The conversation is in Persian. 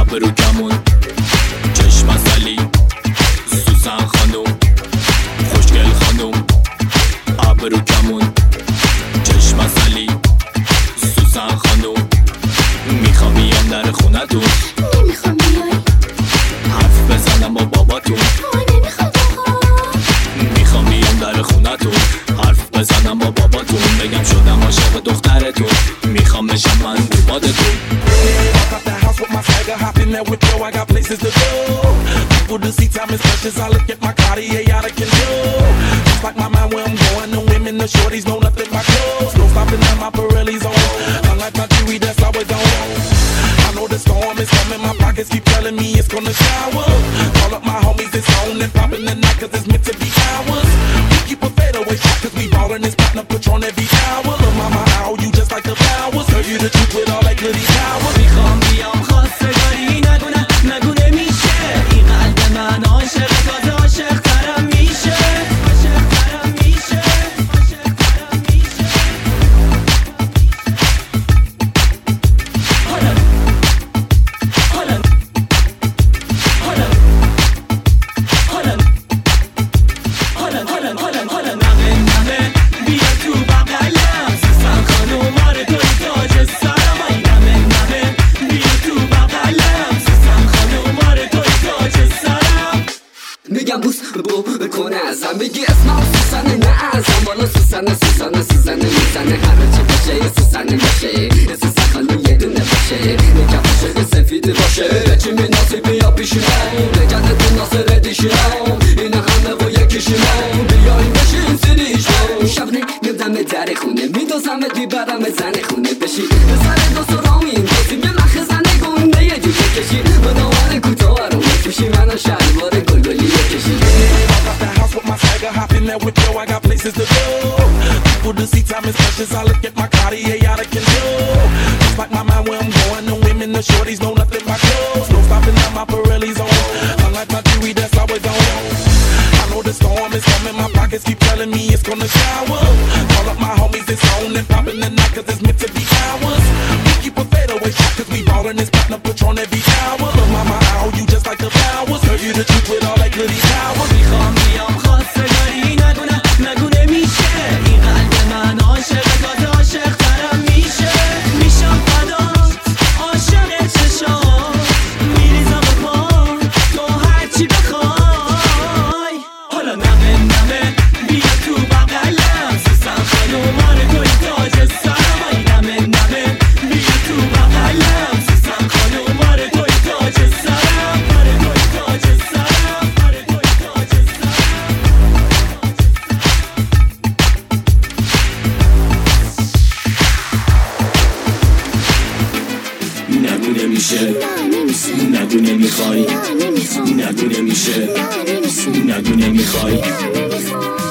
ابرو کمون چشم ازلی سوسن خانوم خوشگل خانوم ابرو کمون چشم ازلی سوسن خانوم میخوام بیام در خونتون نمیخوام بیای حرف بزنم با باباتون نمیخواد آقا میخوام بیام در خونتون حرف بزنم با باباتون بگم شدم عاشق دخترتون میخوام بشم من باباتون I got places to go. People to see, time is precious. I look at my Cartier out of control. Just like my mind where I'm going. The women, the shorties know nothing but clothes. No stopping at my Pirelli's on. Unlike my jewelry that's always on. I know the storm is coming. My pockets keep telling me it's gonna shower. Call up my homies, it's on and popping the night 'cause it's meant to be ours. We keep a fadeaway shot 'cause we ballin' this partner Patron every hour. Look mama, how you just like the flowers. Tell you the truth with all that glitty power. میخوام بیام خواستگاری نگونه نمیشه این قلب من عاشق تازه عاشق ترم میشه عاشق ترم میشه عاشق ترم میشه حالا حالا حالا حالا حالا حالا حالا حالا نمه نمه بیا تو بغلم سوسن خانوم آره توی تاج سرم ای نمه نمه بیا تو بغلم سوسن خانوم آره توی تاج سرم میگم بوس بکنه ازم بگی اسمم سوسنه نه ازم بالا سوسنه سوسنه سوسنه میزنه هر چی باشه یه سوسنه باشه یه سوسن خانوم یه دونه باشه میگم باشه یه سفید باشه بچی میناسی بیا پیشونم بگرده تو ناصر دیشونم این همه و یکیشونم بیاییم بشیم سریشم شب نمیدم در خونه میدوزمت میبرم زن خونه بشی بزنه دو سرامین بازی به مخ زنه گونه یه جوکه کشی با دوان کوتاه رو میکشی منو شلوار گلگلی بکشی Hopping there with Joe, I got places to go. People to see, time is precious. I look at my Cartier out of control. Just like my mind where I'm going. The women, the shorties know nothing but clothes. No stopping at my Pirelli's on. Unlike my jewelry that's always on. I know the storm is coming. My pockets keep telling me it's gonna shower. Call up my homies, it's on and popping the night 'cause it's meant to be ours. We keep a fadeaway shot 'cause we ballin' this partner Patron every hour. Look mama, how you just like the flowers. Tell you the truth with all that glitty power. میخوام بیام خواستگاری نگونه میشه این قلب من عاشق تازه عاشق ترم میشه میشم فدات عاشق چشات میریزم به پا تو هرچی بخوای حالا نمه نمه بیا تو بغلم سوسن خانوم آره توی تاج سرم ای نمه نمه بیا تو بغلم سوسن خانوم آره توی تاج سرم آره توی تاج سرم آره توی تاج سرم نگو نمیشه نگو نمیخوای نگو نمیشه نگو نمیخوای